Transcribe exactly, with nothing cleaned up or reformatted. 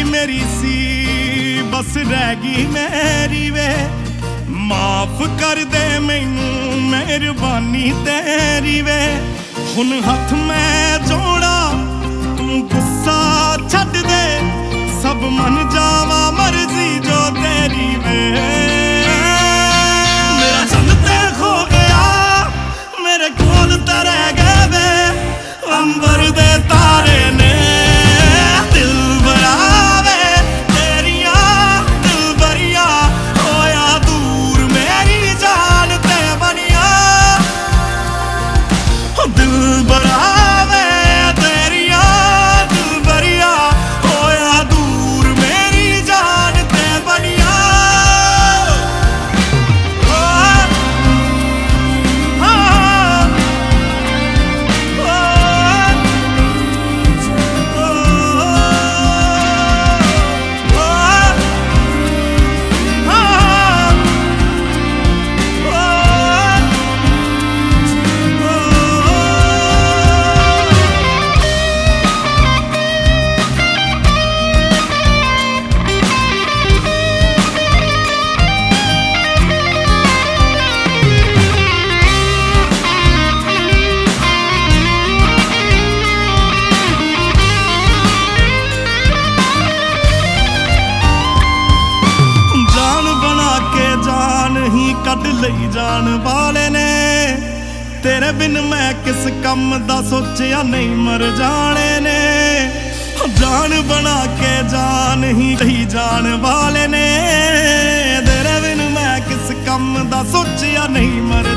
मेरी सी बस रह गई मेरी वे माफ कर दे मैनू मेहरबानी तेरी वे हुण हथ मैं जोड़ा तू गुस्सा छड्ड दे सब मन जावा मर्जी जो तेरी वे मेरा चंद ते खो गया मेरे कोल ते रह गए वे अंबर दे तारे ने दिल बरावे तेरिया दिल बरिया होया दूर मेरी जान ते बनिया दिल बरावे तेरिया दिल बरिया होया दूर मेरी जान ते बनिया कट लई जान वाले ने तेरे बिन मैं किस कम दा सोचिया नहीं मर जाने ने जान बना के जान ही लई जान वाले ने तेरे बिन मैं किस कम दा सोचिया नहीं मर